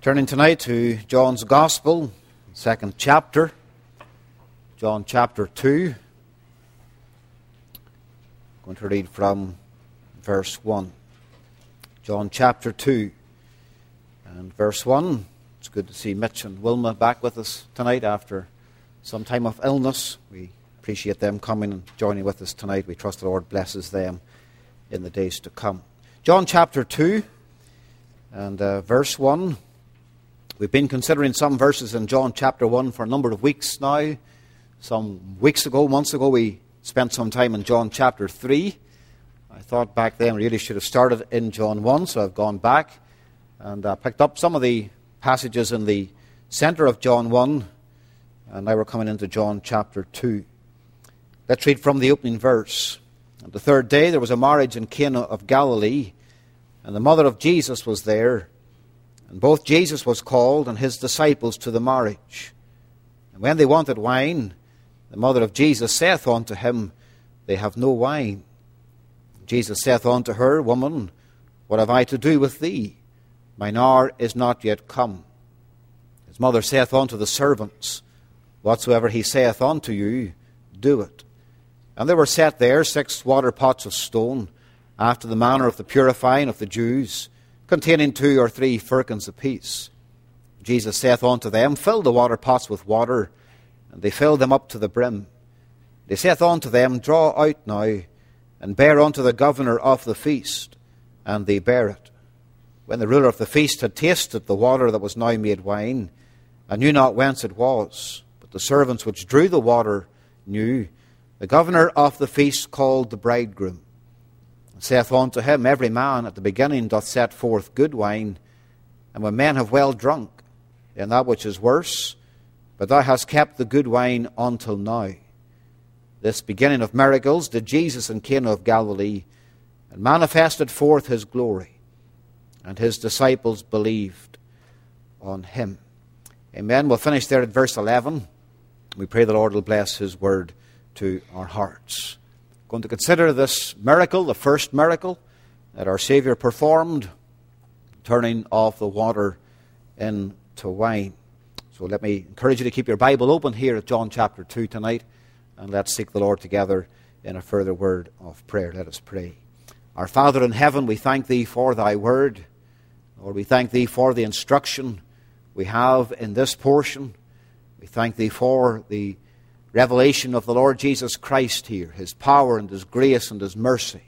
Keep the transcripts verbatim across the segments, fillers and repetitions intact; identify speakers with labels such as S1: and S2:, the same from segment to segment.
S1: Turning tonight to John's Gospel, second chapter, John chapter two. I'm going to read from verse one. John chapter two and verse one. It's good to see Mitch and Wilma back with us tonight after some time of illness. We appreciate them coming and joining with us tonight. We trust the Lord blesses them in the days to come. John chapter two and uh, verse one. We've been considering some verses in John chapter one for a number of weeks now. Some weeks ago, months ago, we spent some time in John chapter three. I thought back then we really should have started in John one, so I've gone back and uh, picked up some of the passages in the centre of John one, and now we're coming into John chapter two. Let's read from the opening verse. On the third day there was a marriage in Cana of Galilee, and the mother of Jesus was there. And both Jesus was called and his disciples to the marriage. And when they wanted wine, the mother of Jesus saith unto him, They have no wine. Jesus saith unto her, Woman, what have I to do with thee? Mine hour is not yet come. His mother saith unto the servants, Whatsoever he saith unto you, do it. And there were set there six water pots of stone, after the manner of the purifying of the Jews, containing two or three firkins apiece. Jesus saith unto them, Fill the water pots with water. And they filled them up to the brim. They saith unto them, Draw out now, and bear unto the governor of the feast. And they bare it. When the ruler of the feast had tasted the water that was now made wine, and knew not whence it was, but the servants which drew the water knew, the governor of the feast called the bridegroom, and saith unto him, Every man at the beginning doth set forth good wine, and when men have well drunk, then that which is worse, but thou hast kept the good wine until now. This beginning of miracles did Jesus in Cana of Galilee, and manifested forth his glory, and his disciples believed on him. Amen. We'll finish there at verse eleven. We pray the Lord will bless his word to our hearts. Going to consider this miracle, the first miracle that our Saviour performed, turning of the water into wine. So let me encourage you to keep your Bible open here at John chapter two tonight, and let's seek the Lord together in a further word of prayer. Let us pray. Our Father in heaven, we thank thee for thy word. Lord, we thank thee for the instruction we have in this portion. We thank thee for the revelation of the Lord Jesus Christ here, his power and his grace and his mercy.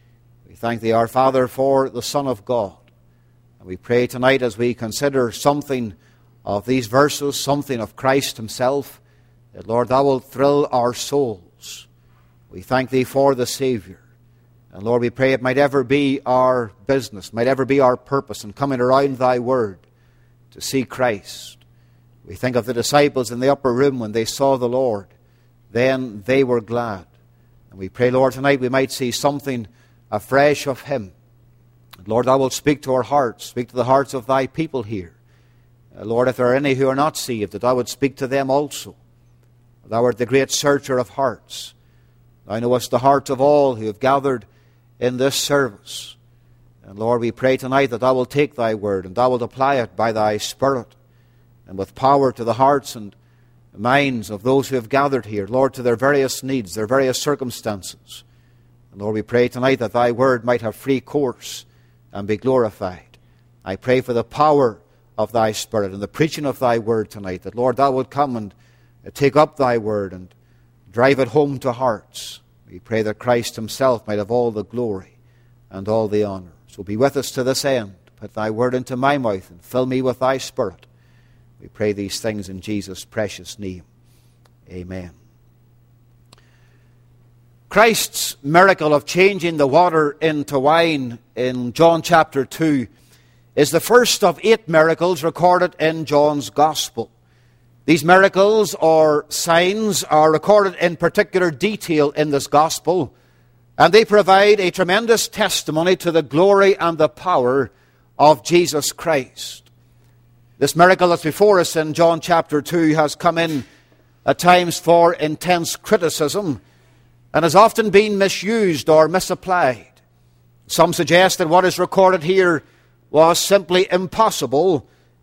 S1: We thank thee, our Father, for the Son of God. And we pray tonight as we consider something of these verses, something of Christ himself, that, Lord, thou wilt thrill our souls. We thank thee for the Saviour. And, Lord, we pray it might ever be our business, might ever be our purpose in coming around thy word to see Christ. We think of the disciples in the upper room when they saw the Lord. Then they were glad. And we pray, Lord, tonight we might see something afresh of him. And Lord, thou wilt speak to our hearts, speak to the hearts of thy people here. Uh, Lord, if there are any who are not saved, that thou would speak to them also. Thou art the great searcher of hearts. Thou knowest the hearts of all who have gathered in this service. And Lord, we pray tonight that thou wilt take thy word and thou wilt apply it by thy Spirit and with power to the hearts and minds of those who have gathered here, Lord, to their various needs, their various circumstances. And Lord, we pray tonight that thy word might have free course and be glorified. I pray for the power of thy Spirit and the preaching of thy word tonight, that, Lord, thou would come and take up thy word and drive it home to hearts. We pray that Christ himself might have all the glory and all the honor. So be with us to this end. Put thy word into my mouth and fill me with thy Spirit. We pray these things in Jesus' precious name. Amen. Christ's miracle of changing the water into wine in John chapter two is the first of eight miracles recorded in John's Gospel. These miracles or signs are recorded in particular detail in this Gospel, and they provide a tremendous testimony to the glory and the power of Jesus Christ. This miracle that's before us in John chapter two has come in at times for intense criticism and has often been misused or misapplied. Some suggest that what is recorded here was simply impossible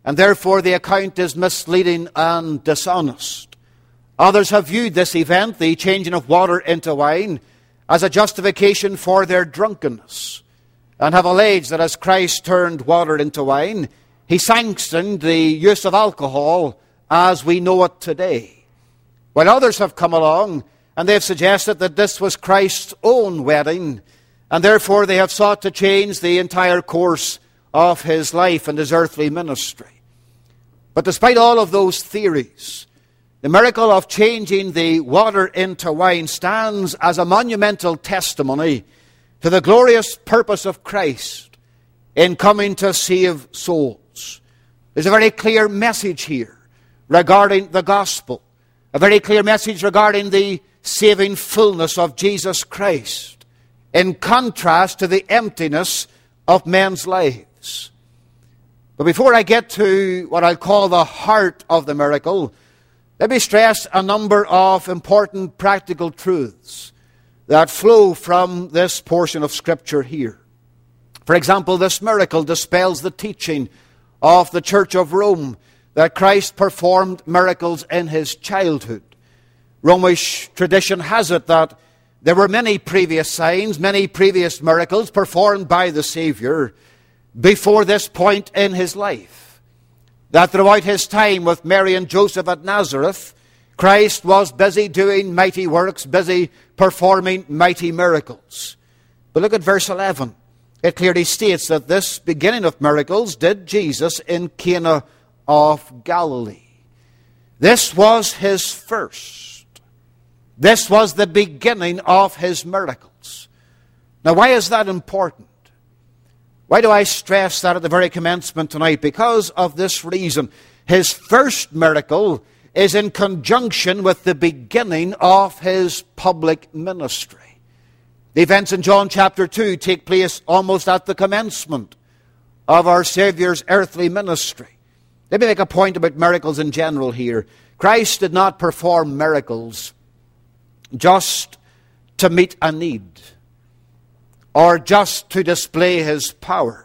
S1: and therefore the account is misleading and dishonest. Others have viewed this event, the changing of water into wine, as a justification for their drunkenness, and have alleged that as Christ turned water into wine, he sanctioned the use of alcohol as we know it today. While others have come along and they have suggested that this was Christ's own wedding, and therefore they have sought to change the entire course of his life and his earthly ministry. But despite all of those theories, the miracle of changing the water into wine stands as a monumental testimony to the glorious purpose of Christ in coming to save souls. There's a very clear message here regarding the gospel, a very clear message regarding the saving fullness of Jesus Christ, in contrast to the emptiness of men's lives. But before I get to what I'll call the heart of the miracle, let me stress a number of important practical truths that flow from this portion of Scripture here. For example, this miracle dispels the teaching of the Church of Rome that Christ performed miracles in his childhood. Romish tradition has it that there were many previous signs, many previous miracles performed by the Savior before this point in his life. That throughout his time with Mary and Joseph at Nazareth, Christ was busy doing mighty works, busy performing mighty miracles. But look at verse eleven. It clearly states that this beginning of miracles did Jesus in Cana of Galilee. This was his first. This was the beginning of his miracles. Now, why is that important? Why do I stress that at the very commencement tonight? Because of this reason. His first miracle is in conjunction with the beginning of his public ministry. The events in John chapter two take place almost at the commencement of our Savior's earthly ministry. Let me make a point about miracles in general here. Christ did not perform miracles just to meet a need or just to display his power.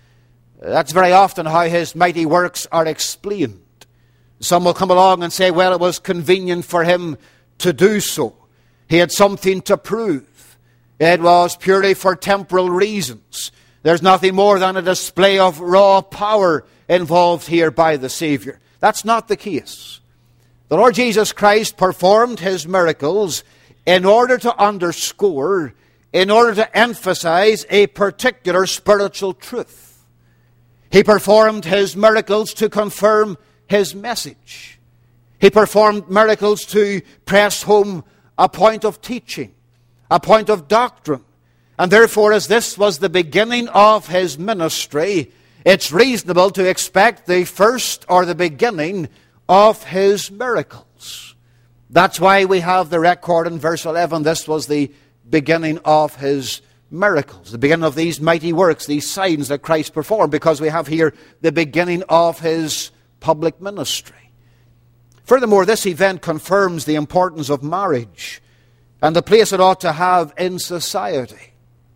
S1: That's very often how his mighty works are explained. Some will come along and say, well, it was convenient for him to do so. He had something to prove. It was purely for temporal reasons. There's nothing more than a display of raw power involved here by the Savior. That's not the case. The Lord Jesus Christ performed his miracles in order to underscore, in order to emphasize a particular spiritual truth. He performed his miracles to confirm his message. He performed miracles to press home a point of teaching, a point of doctrine. And therefore, as this was the beginning of his ministry, it's reasonable to expect the first or the beginning of his miracles. That's why we have the record in verse eleven. This was the beginning of his miracles, the beginning of these mighty works, these signs that Christ performed, because we have here the beginning of his public ministry. Furthermore, this event confirms the importance of marriage and the place it ought to have in society.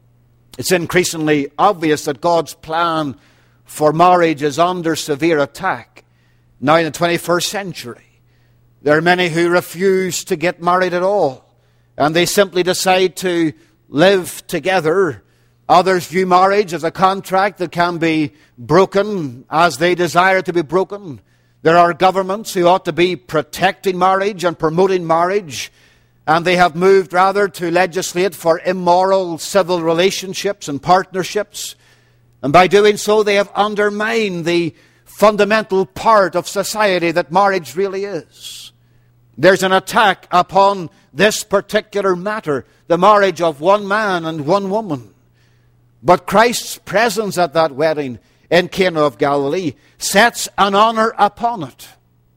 S1: It's increasingly obvious that God's plan for marriage is under severe attack now in the twenty-first century. There are many who refuse to get married at all, and they simply decide to live together. Others view marriage as a contract that can be broken as they desire it to be broken. There are governments who ought to be protecting marriage and promoting marriage, and they have moved rather to legislate for immoral civil relationships and partnerships. And by doing so, they have undermined the fundamental part of society that marriage really is. There's an attack upon this particular matter, the marriage of one man and one woman. But Christ's presence at that wedding in Cana of Galilee sets an honor upon it.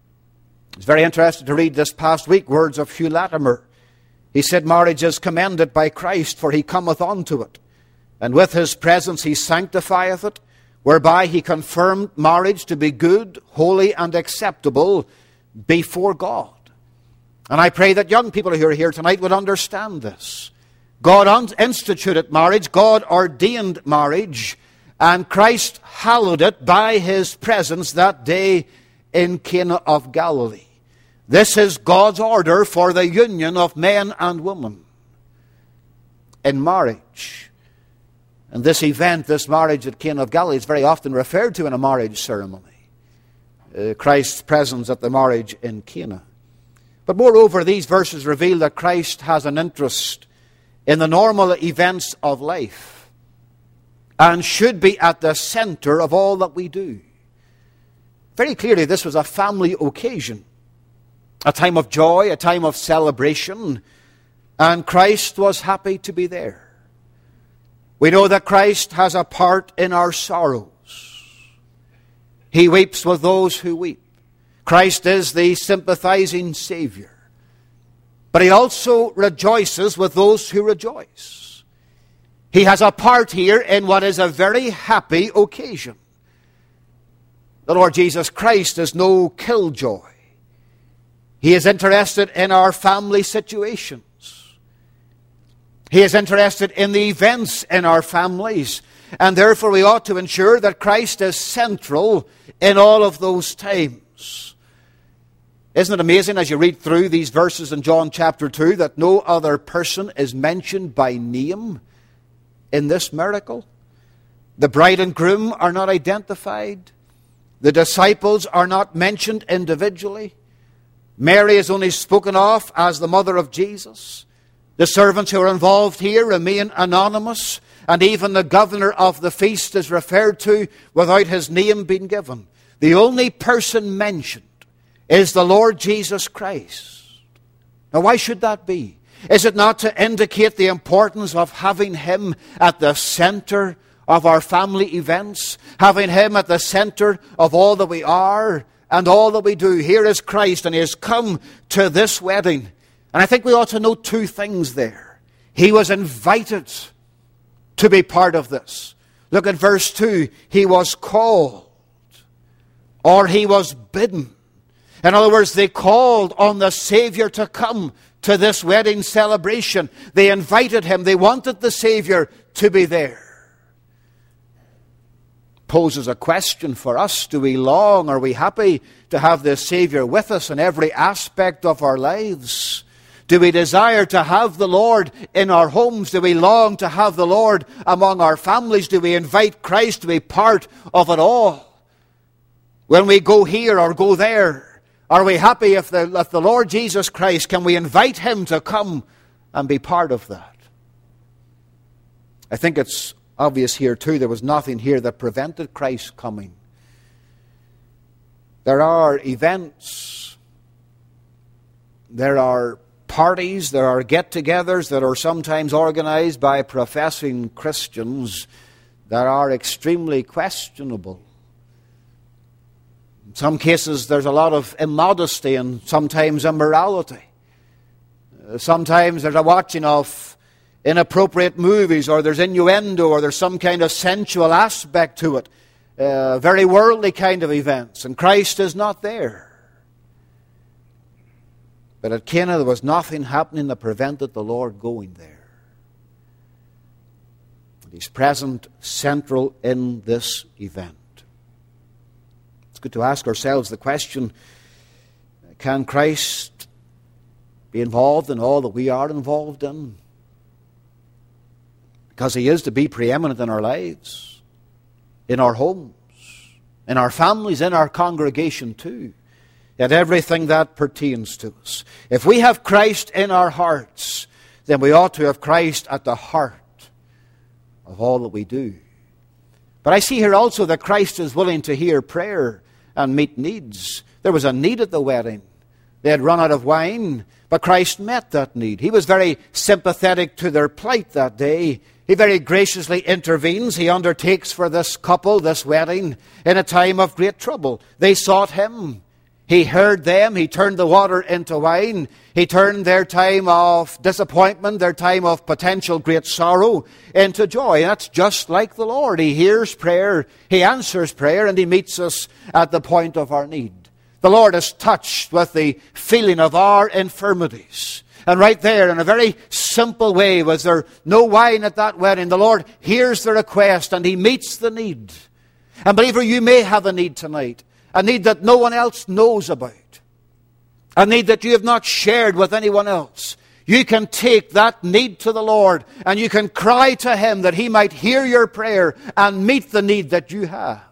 S1: It's very interesting to read this past week words of Hugh Latimer. He said, marriage is commended by Christ, for he cometh unto it. And with his presence he sanctifieth it, whereby he confirmed marriage to be good, holy, and acceptable before God. And I pray that young people who are here tonight would understand this. God instituted marriage, God ordained marriage, And Christ hallowed it by his presence that day in Cana of Galilee. This is God's order for the union of man and woman in marriage. And this event, this marriage at Cana of Galilee, is very often referred to in a marriage ceremony. Uh, Christ's presence at the marriage in Cana. But moreover, these verses reveal that Christ has an interest in the normal events of life and should be at the center of all that we do. Very clearly, this was a family occasion, a time of joy, a time of celebration, and Christ was happy to be there. We know that Christ has a part in our sorrows. He weeps with those who weep. Christ is the sympathizing Savior. But he also rejoices with those who rejoice. He has a part here in what is a very happy occasion. The Lord Jesus Christ is no killjoy. He is interested in our family situations. He is interested in the events in our families. And therefore we ought to ensure that Christ is central in all of those times. Isn't it amazing as you read through these verses in John chapter two that no other person is mentioned by name in this miracle? The bride and groom are not identified. The disciples are not mentioned individually. Mary is only spoken of as the mother of Jesus. The servants who are involved here remain anonymous, and even the governor of the feast is referred to without his name being given. The only person mentioned is the Lord Jesus Christ. Now, why should that be? Is it not to indicate the importance of having him at the center of our family events, having him at the center of all that we are and all that we do? Here is Christ, and he has come to this wedding. And I think we ought to note two things there. He was invited to be part of this. Look at verse two. He was called, or he was bidden. In other words, they called on the Savior to come to this wedding celebration. They invited him. They wanted the Savior to be there. Poses a question for us. Do we long, are we happy to have the Savior with us in every aspect of our lives? Do we desire to have the Lord in our homes? Do we long to have the Lord among our families? Do we invite Christ to be part of it all? When we go here or go there, are we happy if the, if the Lord Jesus Christ, can we invite him to come and be part of that? I think it's obvious here too, there was nothing here that prevented Christ coming. There are events, there are parties, there are get-togethers that are sometimes organized by professing Christians that are extremely questionable. In some cases there's a lot of immodesty and sometimes immorality. Sometimes there's a watching of inappropriate movies, or there's innuendo, or there's some kind of sensual aspect to it. Uh, very worldly kind of events, and Christ is not there. But at Cana there was nothing happening that prevented the Lord going there. And he's present, central in this event. It's good to ask ourselves the question, can Christ be involved in all that we are involved in? Because he is to be preeminent in our lives, in our homes, in our families, in our congregation too, in everything that pertains to us. If we have Christ in our hearts, then we ought to have Christ at the heart of all that we do. But I see here also that Christ is willing to hear prayer and meet needs. There was a need at the wedding. They had run out of wine, but Christ met that need. He was very sympathetic to their plight that day. He very graciously intervenes. He undertakes for this couple, this wedding, in a time of great trouble. They sought him. He heard them. He turned the water into wine. He turned their time of disappointment, their time of potential great sorrow, into joy. And that's just like the Lord. He hears prayer, he answers prayer, and he meets us at the point of our need. The Lord is touched with the feeling of our infirmities. And right there, in a very simple way, was there no wine at that wedding? The Lord hears the request and He meets the need. And believer, you may have a need tonight. A need that no one else knows about. A need that you have not shared with anyone else. You can take that need to the Lord and you can cry to Him that He might hear your prayer and meet the need that you have.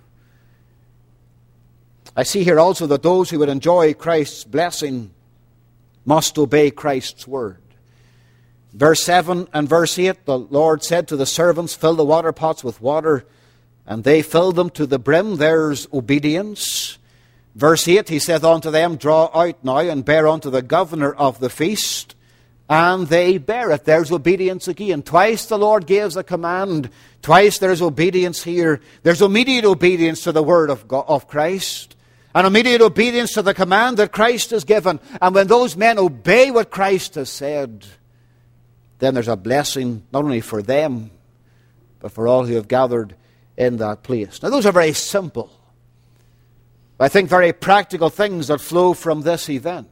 S1: I see here also that those who would enjoy Christ's blessing must obey Christ's word. Verse seven and verse eight, the Lord said to the servants, fill the water pots with water, and they filled them to the brim. There's obedience. Verse eight, He saith unto them, draw out now and bear unto the governor of the feast. And they bear it. There's obedience again. Twice the Lord gives a command. Twice there's obedience here. There's immediate obedience to the word of God, of Christ. And immediate obedience to the command that Christ has given. And when those men obey what Christ has said, then there's a blessing not only for them, but for all who have gathered in that place. Now those are very simple, I think very practical things that flow from this event.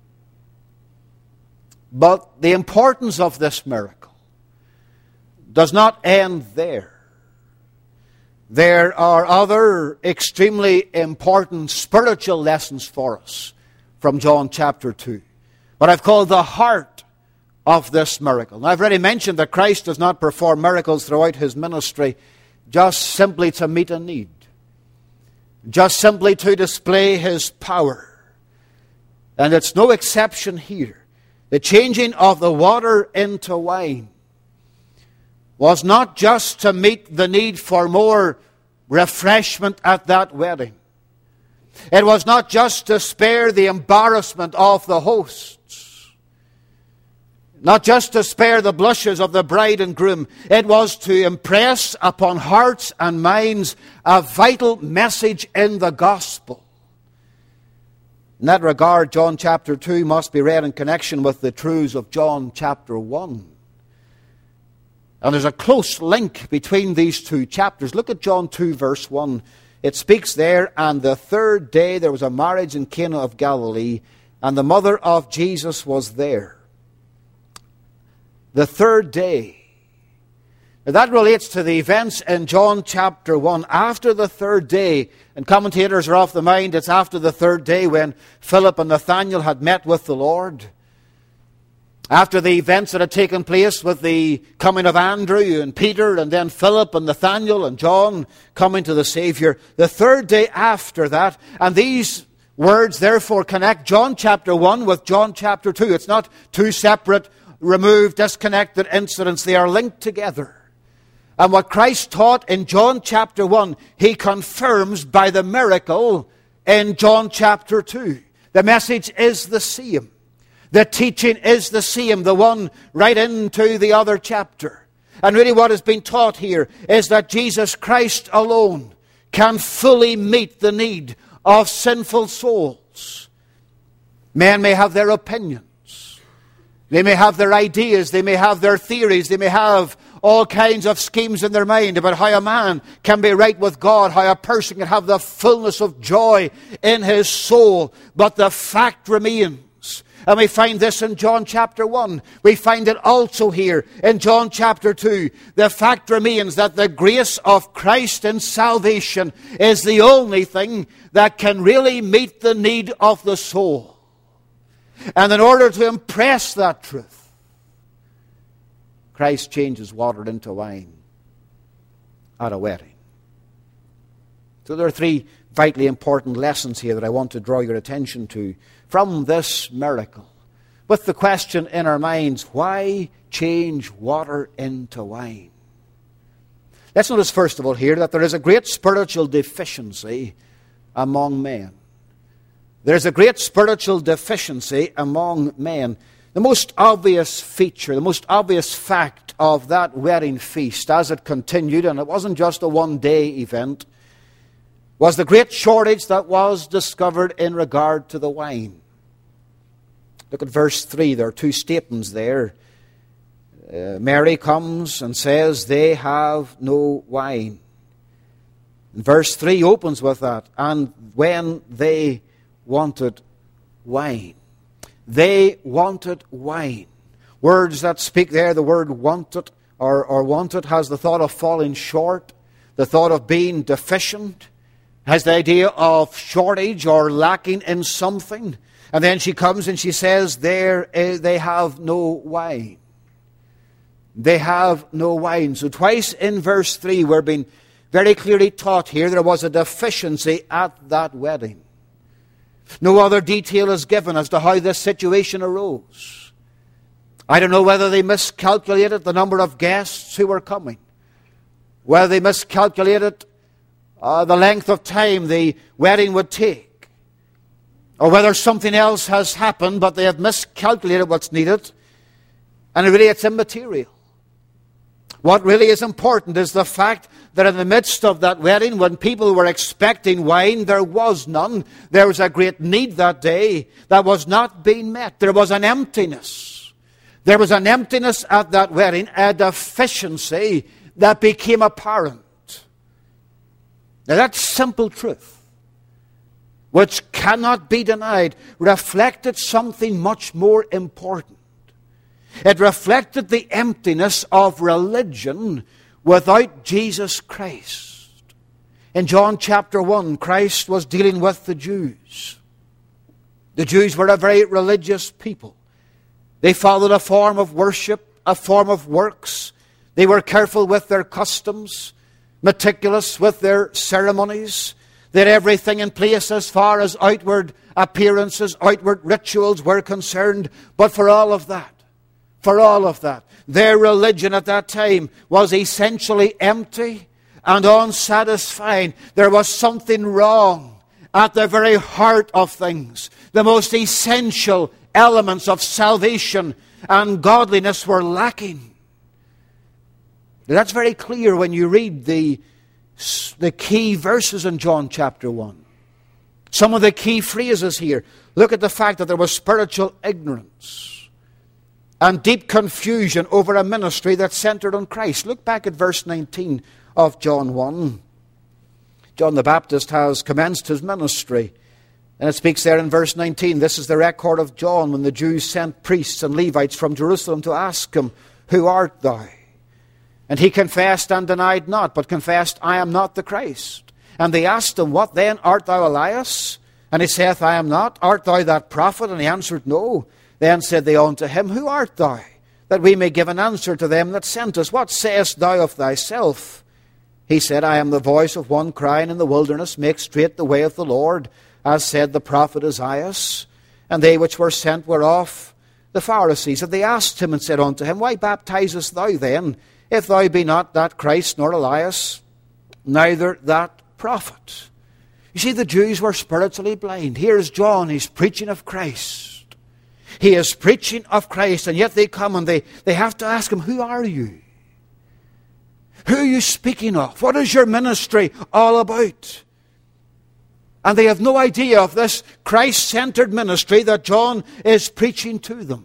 S1: But the importance of this miracle does not end there. There are other extremely important spiritual lessons for us from John chapter two. What I've called the heart of this miracle. Now, I've already mentioned that Christ does not perform miracles throughout His ministry just simply to meet a need. Just simply to display His power. And it's no exception here. The changing of the water into wine was not just to meet the need for more refreshment at that wedding. It was not just to spare the embarrassment of the hosts. Not just to spare the blushes of the bride and groom. It was to impress upon hearts and minds a vital message in the gospel. In that regard, John chapter two must be read in connection with the truths of John chapter one. And there's a close link between these two chapters. Look at John two verse one. It speaks there, and the third day there was a marriage in Cana of Galilee, and the mother of Jesus was there. The third day. Now that relates to the events in John chapter one. After the third day, and commentators are of the mind it's after the third day when Philip and Nathanael had met with the Lord. After the events that had taken place with the coming of Andrew and Peter and then Philip and Nathanael and John coming to the Savior. The third day after that, and these words therefore connect John chapter one with John chapter two. It's not two separate, removed, disconnected incidents. They are linked together. And what Christ taught in John chapter one, He confirms by the miracle in John chapter two. The message is the same. The teaching is the same, the one right into the other chapter. And really what has been taught here is that Jesus Christ alone can fully meet the need of sinful souls. Men may have their opinions. They may have their ideas. They may have their theories. They may have all kinds of schemes in their mind about how a man can be right with God, how a person can have the fullness of joy in his soul. But the fact remains, and we find this in John chapter one. We find it also here in John chapter two. The fact remains that the grace of Christ in salvation is the only thing that can really meet the need of the soul. And in order to impress that truth, Christ changes water into wine at a wedding. So there are three vitally important lessons here that I want to draw your attention to from this miracle, with the question in our minds, why change water into wine? Let's notice first of all here that there is a great spiritual deficiency among men. There is a great spiritual deficiency among men. The most obvious feature, the most obvious fact of that wedding feast as it continued, and it wasn't just a one-day event, was the great shortage that was discovered in regard to the wine. Look at verse three. There are two statements there. Uh, Mary comes and says, they have no wine. And verse three opens with that. And when they wanted wine. They wanted wine. Words that speak there, the word wanted or, or wanted has the thought of falling short, the thought of being deficient, has the idea of shortage or lacking in something. And then she comes and she says, there is, they have no wine. They have no wine. So twice in verse three we're being very clearly taught here there was a deficiency at that wedding. No other detail is given as to how this situation arose. I don't know whether they miscalculated the number of guests who were coming, whether they miscalculated uh, the length of time the wedding would take, or whether something else has happened, but they have miscalculated what's needed, and really it's immaterial. What really is important is the fact that in the midst of that wedding, when people were expecting wine, there was none. There was a great need that day that was not being met. There was an emptiness. There was an emptiness at that wedding, a deficiency that became apparent. Now that simple truth, which cannot be denied, reflected something much more important. It reflected the emptiness of religion without Jesus Christ. In John chapter one, Christ was dealing with the Jews. The Jews were a very religious people. They followed a form of worship, a form of works. They were careful with their customs, meticulous with their ceremonies. They had everything in place as far as outward appearances, outward rituals were concerned. But for all of that, For all of that, their religion at that time was essentially empty and unsatisfying. There was something wrong at the very heart of things. The most essential elements of salvation and godliness were lacking. That's very clear when you read the, the key verses in John chapter one. Some of the key phrases here. Look at the fact that there was spiritual ignorance and deep confusion over a ministry that centered on Christ. Look back at verse nineteen of John one. John the Baptist has commenced his ministry. And it speaks there in verse nineteen. This is the record of John when the Jews sent priests and Levites from Jerusalem to ask him, "Who art thou?" And he confessed and denied not, but confessed, "I am not the Christ." And they asked him, "What then? Art thou Elias?" And he saith, "I am not." "Art thou that prophet?" And he answered, "No." Then said they unto him, "Who art thou? That we may give an answer to them that sent us. What sayest thou of thyself?" He said, "I am the voice of one crying in the wilderness, Make straight the way of the Lord, as said the prophet Isaiah." And they which were sent were of the Pharisees. And they asked him and said unto him, "Why baptizest thou then, if thou be not that Christ, nor Elias, neither that prophet?" You see, the Jews were spiritually blind. Here's John, he's preaching of Christ. He is preaching of Christ, and yet they come and they, they have to ask him, "Who are you? Who are you speaking of? What is your ministry all about?" And they have no idea of this Christ-centered ministry that John is preaching to them.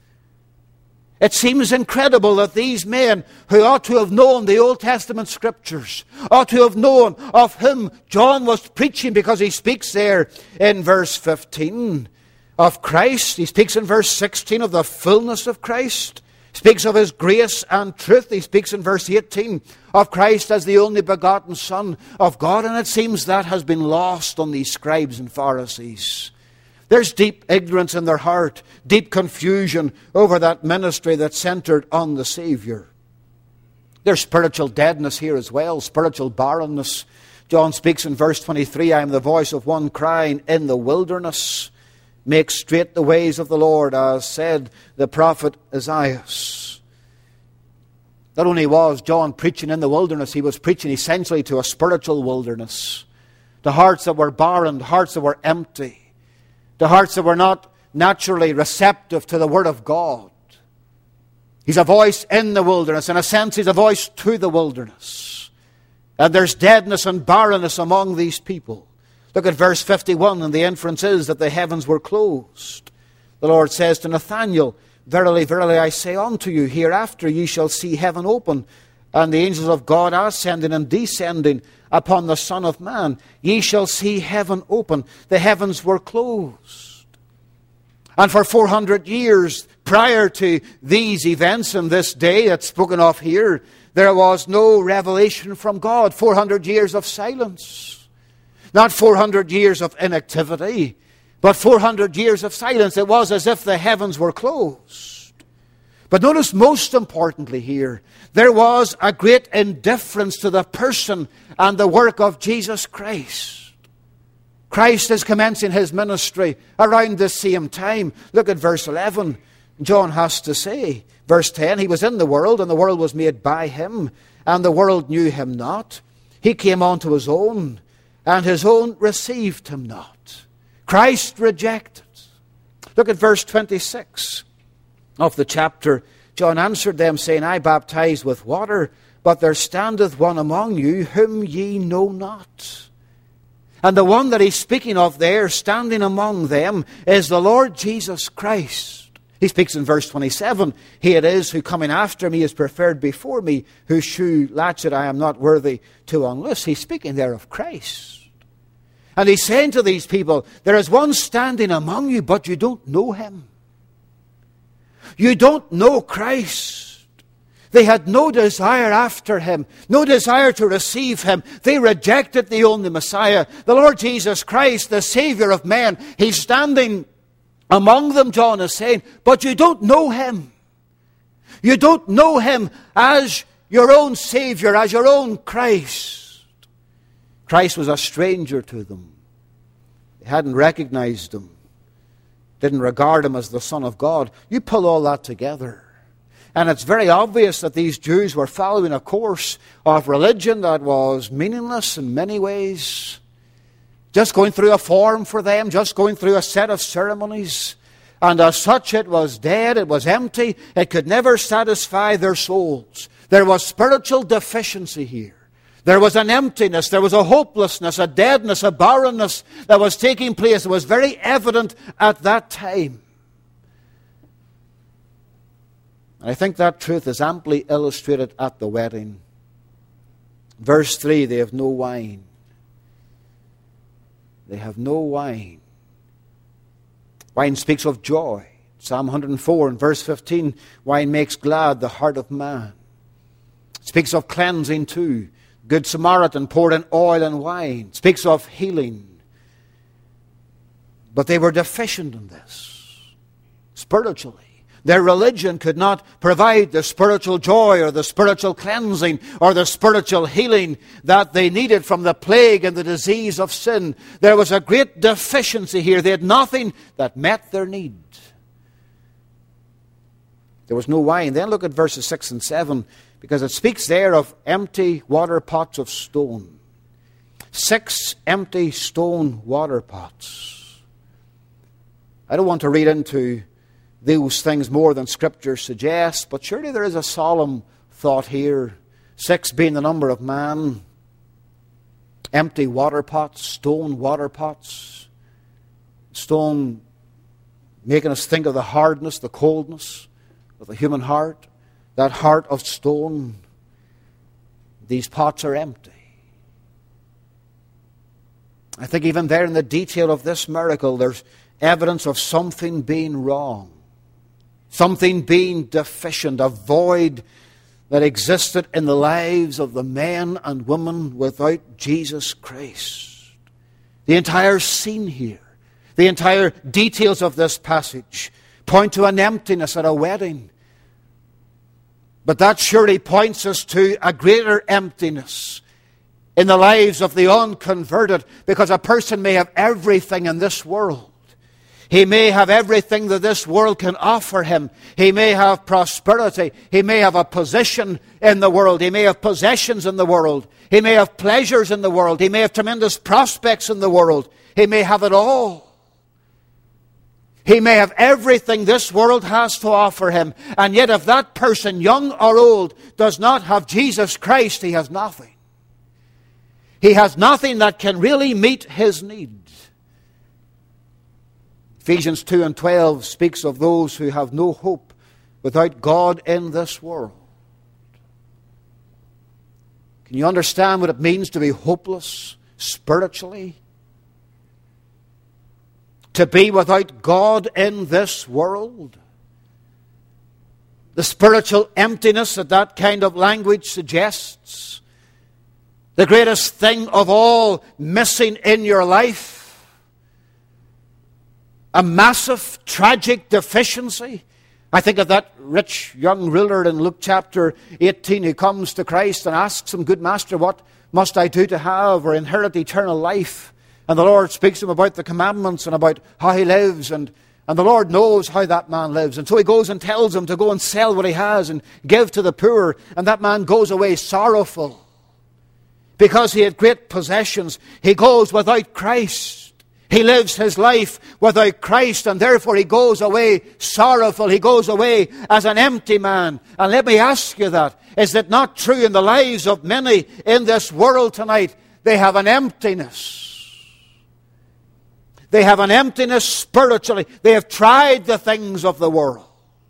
S1: It seems incredible that these men who ought to have known the Old Testament Scriptures, ought to have known of whom John was preaching, because he speaks there in verse fifteen of Christ. He speaks in verse sixteen of the fullness of Christ. He speaks of his grace and truth. He speaks in verse eighteen of Christ as the only begotten Son of God. And it seems that has been lost on these scribes and Pharisees. There's deep ignorance in their heart, deep confusion over that ministry that centered on the Savior. There's spiritual deadness here as well, spiritual barrenness. John speaks in verse twenty-three, "I am the voice of one crying in the wilderness, Make straight the ways of the Lord, as said the prophet Isaiah." Not only was John preaching in the wilderness, he was preaching essentially to a spiritual wilderness, to hearts that were barren, hearts that were empty, to hearts that were not naturally receptive to the Word of God. He's a voice in the wilderness. In a sense, he's a voice to the wilderness. And there's deadness and barrenness among these people. Look at verse fifty-one, and the inference is that the heavens were closed. The Lord says to Nathanael, "Verily, verily, I say unto you, hereafter ye shall see heaven open, and the angels of God ascending and descending upon the Son of Man. Ye shall see heaven open." The heavens were closed. And for four hundred years prior to these events and this day that's spoken of here, there was no revelation from God. four hundred years of silence. Not four hundred years of inactivity, but four hundred years of silence. It was as if the heavens were closed. But notice, most importantly here, there was a great indifference to the person and the work of Jesus Christ. Christ is commencing his ministry around the same time. Look at verse eleven. John has to say, verse ten, he was in the world, and the world was made by him, and the world knew him not. He came unto his own, and his own received him not. Christ rejected. Look at verse twenty-six of the chapter. John answered them, saying, I baptize with water, but there standeth one among you whom ye know not. And the one that he's speaking of there, standing among them, is the Lord Jesus Christ. He speaks in verse twenty-seven, He it is who coming after me is preferred before me, whose shoe latchet I am not worthy to unloose. He's speaking there of Christ. And he's saying to these people, there is one standing among you, but you don't know him. You don't know Christ. They had no desire after him, no desire to receive him. They rejected the only Messiah, the Lord Jesus Christ, the Savior of men. He's standing among them, John is saying, but you don't know him. You don't know him as your own Savior, as your own Christ. Christ was a stranger to them. They hadn't recognized him, didn't regard him as the Son of God. You pull all that together, and it's very obvious that these Jews were following a course of religion that was meaningless in many ways. Just going through a form for them, just going through a set of ceremonies. And as such, it was dead, it was empty, it could never satisfy their souls. There was spiritual deficiency here. There was an emptiness, there was a hopelessness, a deadness, a barrenness that was taking place. It was very evident at that time. And I think that truth is amply illustrated at the wedding. Verse three, they have no wine. They have no wine. Wine speaks of joy. Psalm one hundred four and verse fifteen, wine makes glad the heart of man. It speaks of cleansing too. Good Samaritan poured in oil and wine. It speaks of healing. But they were deficient in this, spiritually. Their religion could not provide the spiritual joy or the spiritual cleansing or the spiritual healing that they needed from the plague and the disease of sin. There was a great deficiency here. They had nothing that met their need. There was no wine. Then look at verses six and seven, because it speaks there of empty water pots of stone. Six empty stone water pots. I don't want to read into those things more than Scripture suggests, but surely there is a solemn thought here. Six being the number of man. Empty water pots, stone water pots. Stone making us think of the hardness, the coldness of the human heart. That heart of stone. These pots are empty. I think even there in the detail of this miracle, there's evidence of something being wrong. Something being deficient, a void that existed in the lives of the men and women without Jesus Christ. The entire scene here, the entire details of this passage point to an emptiness at a wedding. But that surely points us to a greater emptiness in the lives of the unconverted, because a person may have everything in this world. He may have everything that this world can offer him. He may have prosperity. He may have a position in the world. He may have possessions in the world. He may have pleasures in the world. He may have tremendous prospects in the world. He may have it all. He may have everything this world has to offer him. And yet if that person, young or old, does not have Jesus Christ, he has nothing. He has nothing that can really meet his needs. Ephesians two and twelve speaks of those who have no hope without God in this world. Can you understand what it means to be hopeless spiritually? to be without God in this world. The spiritual emptiness that that kind of language suggests. The greatest thing of all missing in your life. A massive, tragic deficiency. I think of that rich young ruler in Luke chapter eighteen who comes to Christ and asks him, "Good master, what must I do to have or inherit eternal life?" And the Lord speaks to him about the commandments and about how he lives. And, and the Lord knows how that man lives. And so he goes and tells him to go and sell what he has and give to the poor. And that man goes away sorrowful. Because he had great possessions, he goes without Christ. He lives his life without Christ, and therefore he goes away sorrowful. He goes away as an empty man. And let me ask you that. Is it not true in the lives of many in this world tonight? They have an emptiness. They have an emptiness spiritually. They have tried the things of the world.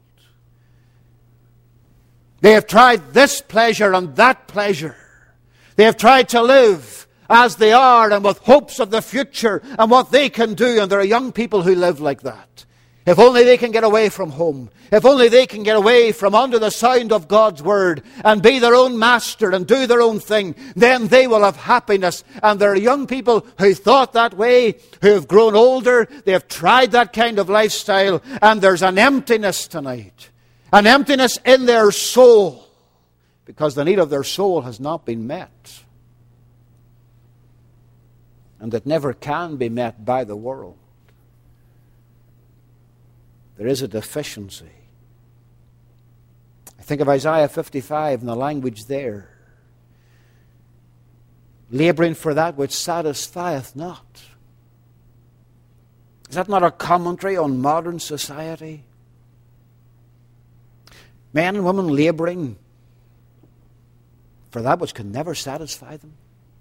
S1: They have tried this pleasure and that pleasure. They have tried to live as they are and with hopes of the future and what they can do. And there are young people who live like that. If only they can get away from home. If only they can get away from under the sound of God's Word and be their own master and do their own thing, then they will have happiness. And there are young people who thought that way, who have grown older, they have tried that kind of lifestyle, and there's an emptiness tonight. An emptiness in their soul, because the need of their soul has not been met. And it never can be met by the world. There is a deficiency. I think of Isaiah fifty-five and the language there. Labouring for that which satisfieth not. Is that not a commentary on modern society? Men and women labouring for that which can never satisfy them.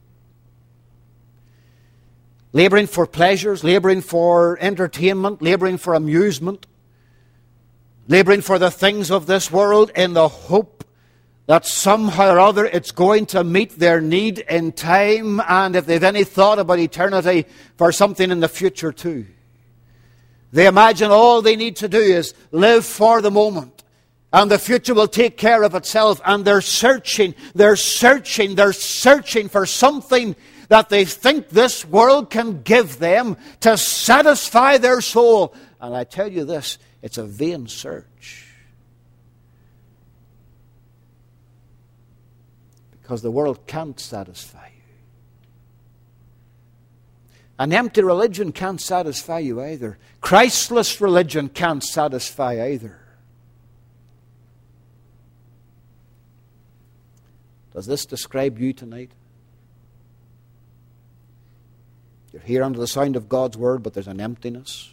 S1: Labouring for pleasures, labouring for entertainment, labouring for amusement. Labouring for the things of this world in the hope that somehow or other it's going to meet their need in time, and if they've any thought about eternity, for something in the future too. They imagine all they need to do is live for the moment, and the future will take care of itself, and they're searching, they're searching, they're searching for something that they think this world can give them to satisfy their soul. And I tell you this, it's a vain search. Because the world can't satisfy you. An empty religion can't satisfy you either. Christless religion can't satisfy either. Does this describe you tonight? You're here under the sound of God's Word, but there's an emptiness.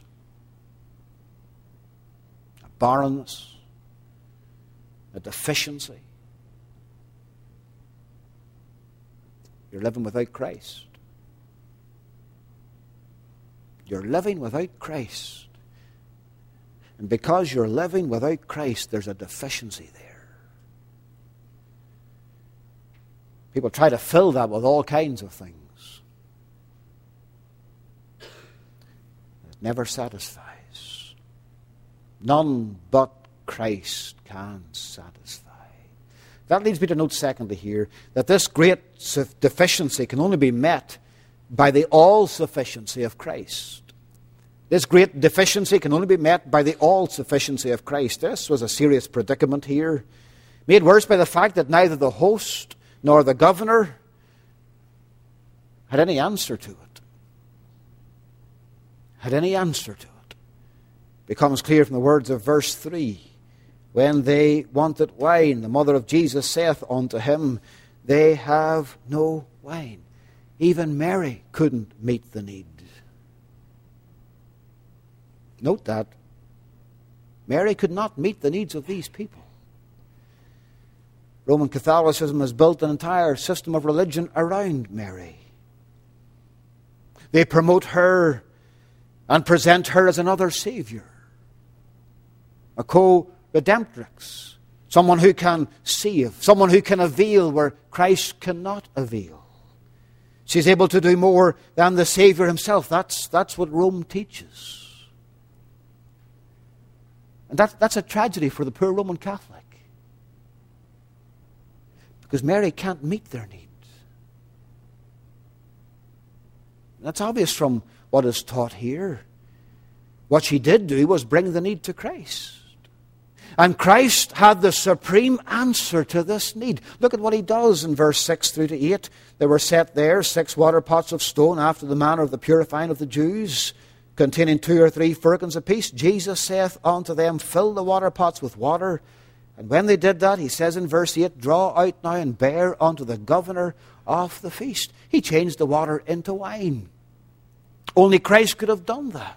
S1: Barrenness, a deficiency. You're living without Christ. You're living without Christ. And because you're living without Christ, there's a deficiency there. People try to fill that with all kinds of things. It never satisfies. None but Christ can satisfy. That leads me to note secondly here that this great deficiency can only be met by the all-sufficiency of Christ. This great deficiency can only be met by the all-sufficiency of Christ. This was a serious predicament here, made worse by the fact that neither the host nor the governor had any answer to it. Had any answer to it. Becomes clear from the words of verse three. When they wanted wine, the mother of Jesus saith unto him, they have no wine. Even Mary couldn't meet the need. Note that. Mary could not meet the needs of these people. Roman Catholicism has built an entire system of religion around Mary. They promote her and present her as another Savior. A co-redemptrix, someone who can save, someone who can avail where Christ cannot avail. She's able to do more than the Savior himself. That's, that's what Rome teaches. And that, that's a tragedy for the poor Roman Catholic. Because Mary can't meet their needs. That's obvious from what is taught here. What she did do was bring the need to Christ. And Christ had the supreme answer to this need. Look at what he does in verse six through to eight. There were set there six water pots of stone after the manner of the purifying of the Jews, containing two or three firkins apiece. Jesus saith unto them, Fill the water pots with water. And when they did that, he says in verse eight, Draw out now and bear unto the governor of the feast. He changed the water into wine. Only Christ could have done that.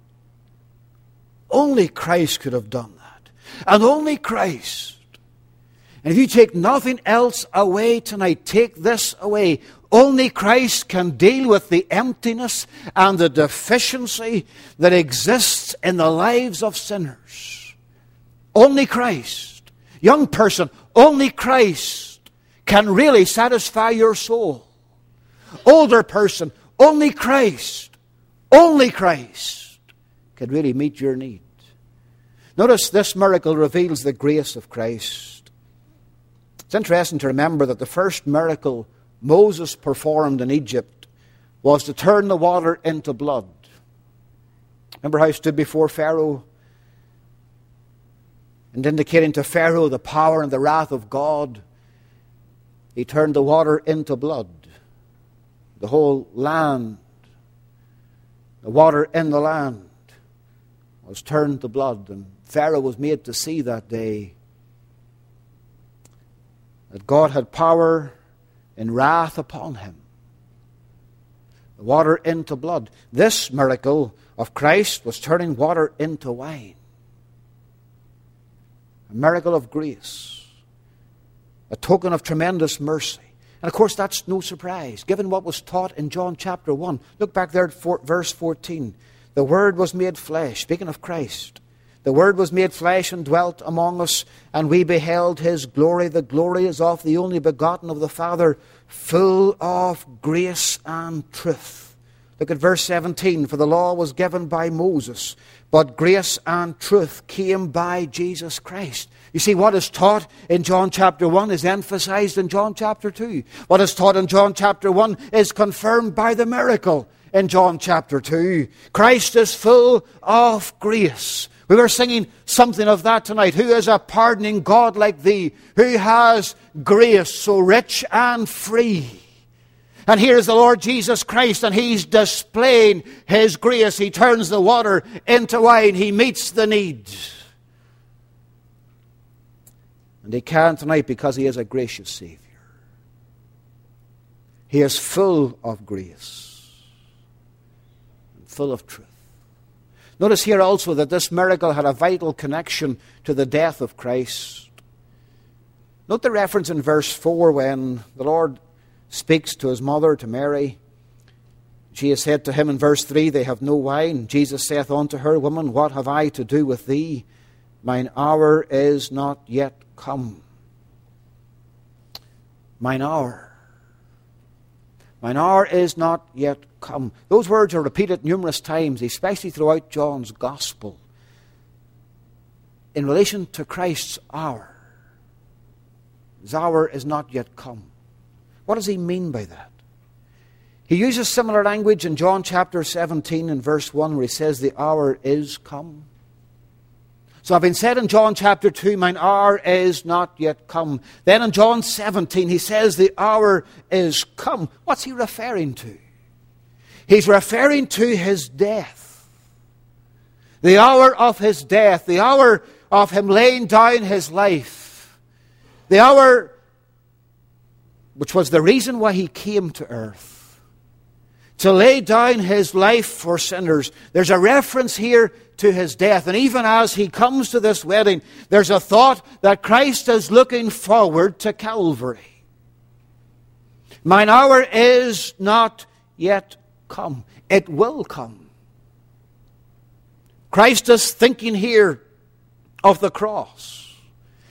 S1: Only Christ could have done that. And only Christ. And if you take nothing else away tonight, take this away. Only Christ can deal with the emptiness and the deficiency that exists in the lives of sinners. Only Christ. Young person, only Christ can really satisfy your soul. Older person, only Christ. Only Christ can really meet your need. Notice this miracle reveals the grace of Christ. It's interesting to remember that the first miracle Moses performed in Egypt was to turn the water into blood. Remember how he stood before Pharaoh and indicating to Pharaoh the power and the wrath of God? He turned the water into blood. The whole land, the water in the land, was turned to blood. And Pharaoh was made to see that day that God had power in wrath upon him. The water into blood. This miracle of Christ was turning water into wine. A miracle of grace. A token of tremendous mercy. And of course that's no surprise, given what was taught in John chapter one. Look back there at verse fourteen. The Word was made flesh, speaking of Christ. The Word was made flesh and dwelt among us, and we beheld His glory. The glory is of the only begotten of the Father, full of grace and truth. Look at verse seventeen. For the law was given by Moses, but grace and truth came by Jesus Christ. You see, what is taught in John chapter one is emphasized in John chapter two. What is taught in John chapter one is confirmed by the miracle in John chapter two. Christ is full of grace. We were singing something of that tonight. Who is a pardoning God like thee, who has grace so rich and free? And here is the Lord Jesus Christ, and He's displaying His grace. He turns the water into wine. He meets the need. And He can tonight because He is a gracious Savior. He is full of grace and full of truth. Notice here also that this miracle had a vital connection to the death of Christ. Note the reference in verse four when the Lord speaks to His mother, to Mary. She has said to Him in verse three, They have no wine. Jesus saith unto her, Woman, what have I to do with thee? Mine hour is not yet come. Mine hour. Mine hour is not yet come. Those words are repeated numerous times, especially throughout John's Gospel, in relation to Christ's hour. His hour is not yet come. What does He mean by that? He uses similar language in John chapter seventeen and verse one where He says, The hour is come. So having said in John chapter two, Mine hour is not yet come. Then in John seventeen, He says, The hour is come. What's He referring to? He's referring to His death. The hour of His death. The hour of Him laying down His life. The hour which was the reason why He came to earth. To lay down His life for sinners. There's a reference here to His death. And even as He comes to this wedding, there's a thought that Christ is looking forward to Calvary. Mine hour is not yet come. It will come. Christ is thinking here of the cross.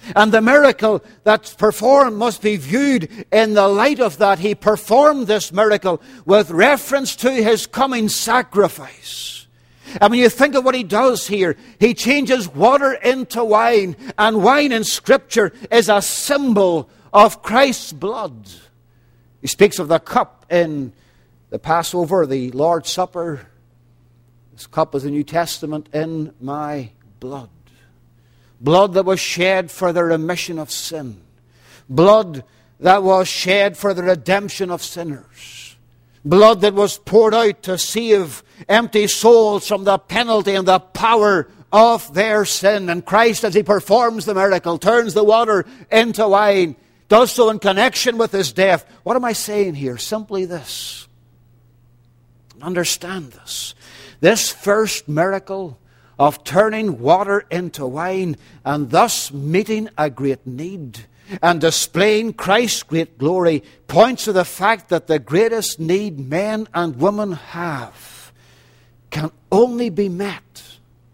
S1: And the miracle that's performed must be viewed in the light of that. He performed this miracle with reference to his coming sacrifice. And when you think of what he does here, he changes water into wine. And wine in Scripture is a symbol of Christ's blood. He speaks of the cup in the Passover, the Lord's Supper. This cup is the New Testament, in my blood. Blood that was shed for the remission of sin. Blood that was shed for the redemption of sinners. Blood that was poured out to save empty souls from the penalty and the power of their sin. And Christ, as he performs the miracle, turns the water into wine, does so in connection with his death. What am I saying here? Simply this. Understand this. This first miracle of turning water into wine and thus meeting a great need and displaying Christ's great glory points to the fact that the greatest need men and women have can only be met,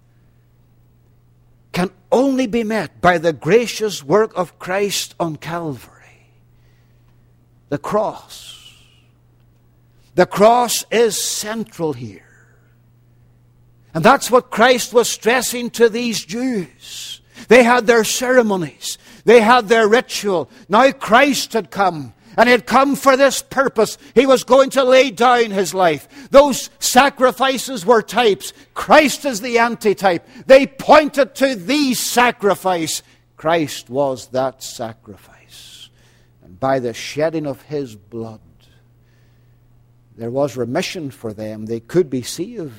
S1: can only be met by the gracious work of Christ on Calvary. The cross. The cross is central here. And that's what Christ was stressing to these Jews. They had their ceremonies. They had their ritual. Now Christ had come. And he had come for this purpose. He was going to lay down his life. Those sacrifices were types. Christ is the antitype. They pointed to the sacrifice. Christ was that sacrifice. And by the shedding of his blood, there was remission for them. They could be saved.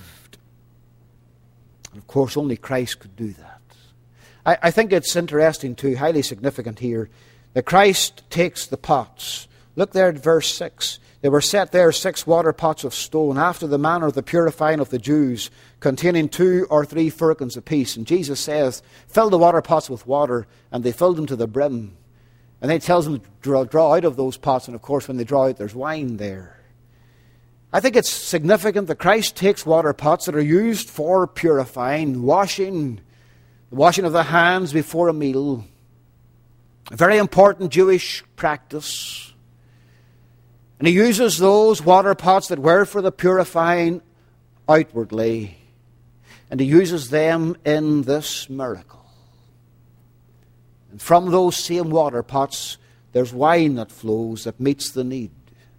S1: Of course, only Christ could do that. I, I think it's interesting too, highly significant here, that Christ takes the pots. Look there at verse six. There were set there six water pots of stone, after the manner of the purifying of the Jews, containing two or three firkins apiece. And Jesus says, fill the water pots with water, and they filled them to the brim. And then he tells them to draw, draw out of those pots, and of course when they draw out, there's wine there. I think it's significant that Christ takes water pots that are used for purifying, washing, the washing of the hands before a meal. A very important Jewish practice. And he uses those water pots that were for the purifying outwardly. And he uses them in this miracle. And from those same water pots, there's wine that flows that meets the need.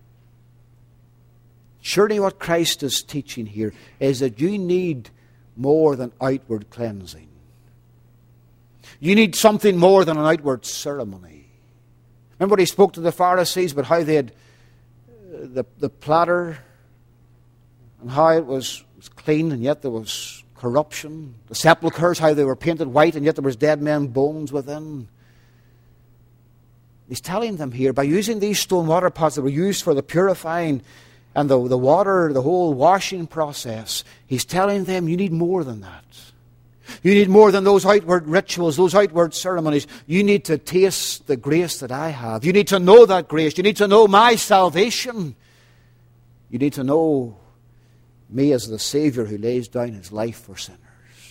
S1: Surely what Christ is teaching here is that you need more than outward cleansing. You need something more than an outward ceremony. Remember what he spoke to the Pharisees about how they had uh, the, the platter and how it was, was clean and yet there was corruption. The sepulchres, how they were painted white and yet there was dead men's bones within. He's telling them here, by using these stone water pots that were used for the purifying and the, the water, the whole washing process, he's telling them you need more than that. You need more than those outward rituals, those outward ceremonies. You need to taste the grace that I have. You need to know that grace. You need to know my salvation. You need to know me as the Savior who lays down his life for sinners.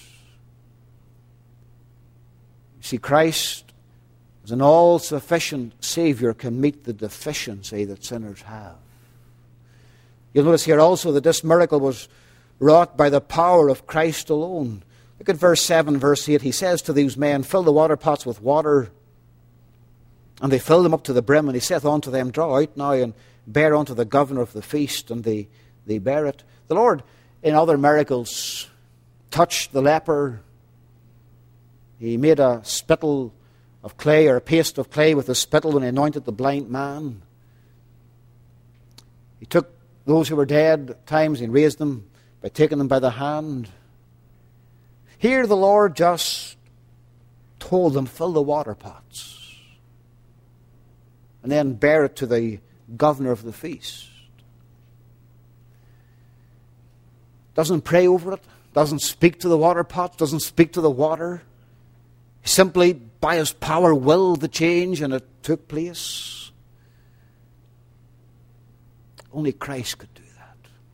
S1: You see, Christ, as an all-sufficient Savior, can meet the deficiency that sinners have. You'll notice here also that this miracle was wrought by the power of Christ alone. Look at verse seven, verse eight. He says to these men, fill the water pots with water. And they fill them up to the brim. And he saith unto them, draw out now and bear unto the governor of the feast. And they, they bear it. The Lord, in other miracles, touched the leper. He made a spittle of clay or a paste of clay with a spittle and he anointed the blind man. He took those who were dead at times and raised them by taking them by the hand. Here the Lord just told them, fill the water pots. And then bear it to the governor of the feast. Doesn't pray over it. Doesn't speak to the water pots. Doesn't speak to the water. He simply, by his power, willed the change and it took place. Only Christ could do that.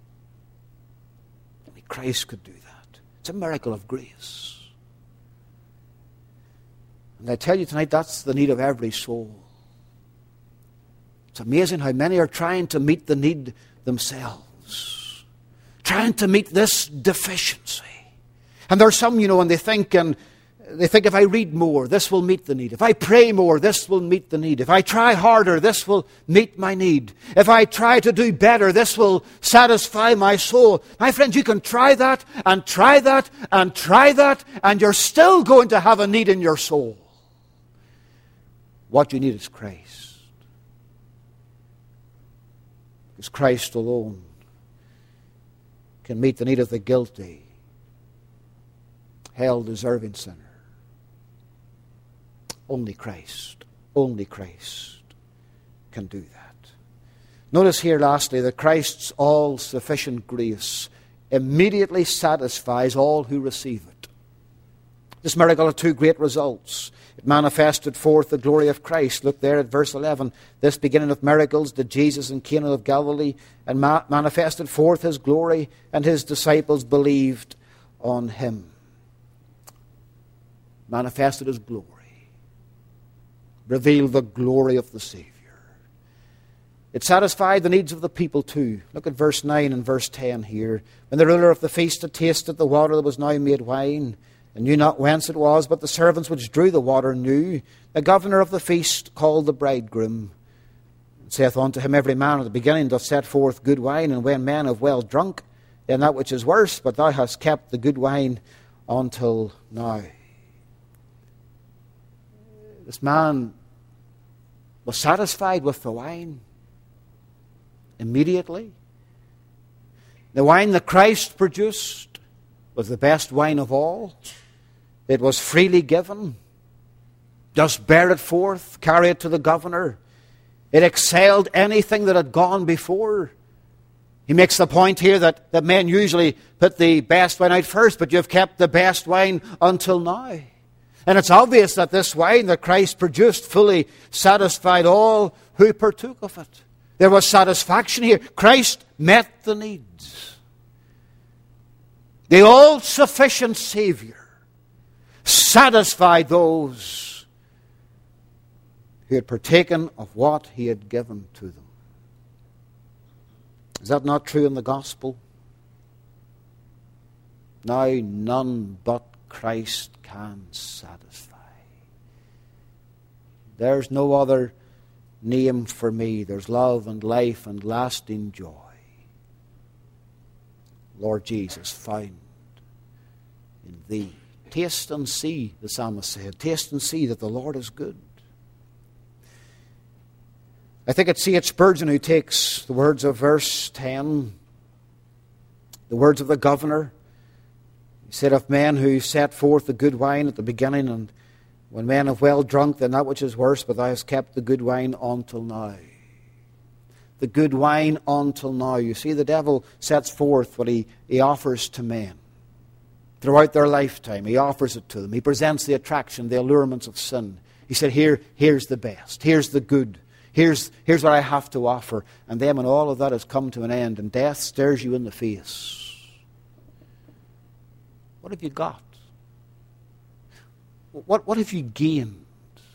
S1: Only Christ could do that. It's a miracle of grace. And I tell you tonight, that's the need of every soul. It's amazing how many are trying to meet the need themselves, trying to meet this deficiency. And there are some, you know, and they think, and they think, if I read more, this will meet the need. If I pray more, this will meet the need. If I try harder, this will meet my need. If I try to do better, this will satisfy my soul. My friends, you can try that and try that and try that, and you're still going to have a need in your soul. What you need is Christ. Because Christ alone can meet the need of the guilty, hell-deserving sinner. Only Christ, only Christ can do that. Notice here lastly that Christ's all-sufficient grace immediately satisfies all who receive it. This miracle had two great results. It manifested forth the glory of Christ. Look there at verse eleven. This beginning of miracles did Jesus in Cana of Galilee, and ma- manifested forth his glory, and his disciples believed on him. Manifested his glory. Revealed the glory of the Savior. It satisfied the needs of the people too. Look at verse nine and verse ten here. When the ruler of the feast had tasted the water that was now made wine, and knew not whence it was, but the servants which drew the water knew, the governor of the feast called the bridegroom, and saith unto him, Every man at the beginning doth set forth good wine, and when men have well drunk, then that which is worse, but thou hast kept the good wine until now. This man was satisfied with the wine immediately. The wine that Christ produced was the best wine of all. It was freely given. Just bear it forth, carry it to the governor. It excelled anything that had gone before. He makes the point here that, that men usually put the best wine out first, but you've kept the best wine until now. And it's obvious that this wine that Christ produced fully satisfied all who partook of it. There was satisfaction here. Christ met the needs. The all-sufficient Savior satisfied those who had partaken of what he had given to them. Is that not true in the gospel? Now none but Christ can satisfy. There's no other name for me. There's love and life and lasting joy. Lord Jesus, found in thee. Taste and see, the psalmist said. Taste and see that the Lord is good. I think it's C H Spurgeon who takes the words of verse ten, the words of the governor. He said, of men who set forth the good wine at the beginning, and when men have well drunk, then that which is worse, but thou hast kept the good wine until now. The good wine until now. You see, the devil sets forth what he, he offers to men. Throughout their lifetime, he offers it to them. He presents the attraction, the allurements of sin. He said, Here, here's the best. Here's the good. Here's, here's what I have to offer. And then when all of that has come to an end and death stares you in the face, what have you got? What, what have you gained?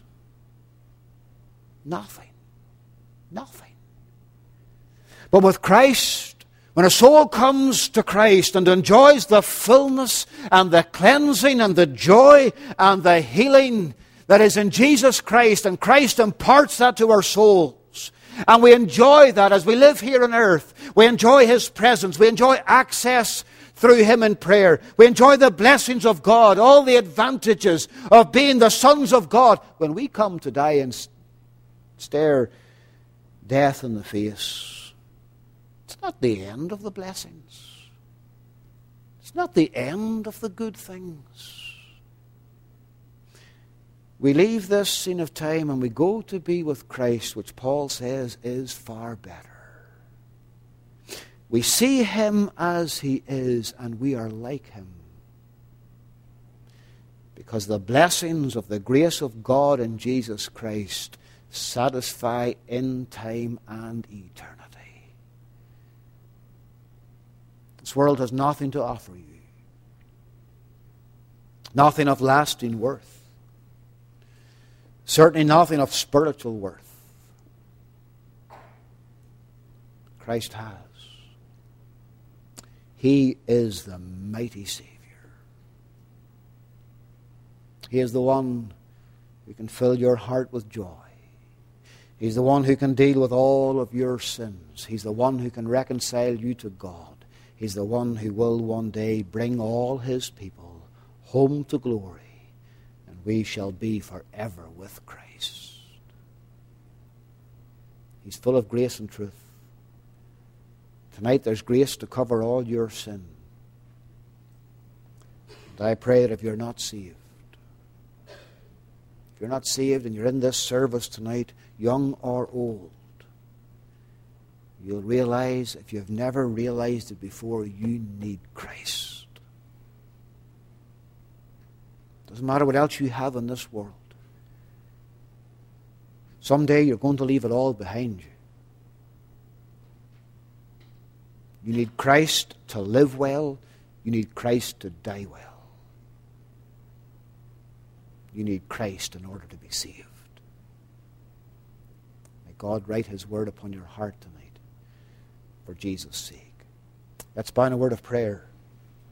S1: Nothing. Nothing. But with Christ, when a soul comes to Christ and enjoys the fullness and the cleansing and the joy and the healing that is in Jesus Christ, and Christ imparts that to our souls, and we enjoy that as we live here on earth, we enjoy His presence, we enjoy access through Him in prayer, we enjoy the blessings of God, all the advantages of being the sons of God. When we come to die and stare death in the face, it's not the end of the blessings. It's not the end of the good things. We leave this scene of time and we go to be with Christ, which Paul says is far better. We see Him as He is, and we are like Him. Because the blessings of the grace of God in Jesus Christ satisfy in time and eternity. This world has nothing to offer you. Nothing of lasting worth. Certainly nothing of spiritual worth. Christ has. He is the mighty Savior. He is the one who can fill your heart with joy. He's the one who can deal with all of your sins. He's the one who can reconcile you to God. He's the one who will one day bring all His people home to glory, and we shall be forever with Christ. He's full of grace and truth. Tonight there's grace to cover all your sin. And I pray that if you're not saved, if you're not saved and you're in this service tonight, young or old, you'll realize, if you've never realized it before, you need Christ. Doesn't matter what else you have in this world. Someday you're going to leave it all behind you. You need Christ to live well. You need Christ to die well. You need Christ in order to be saved. May God write His word upon your heart tonight for Jesus' sake. Let's bow in a word of prayer.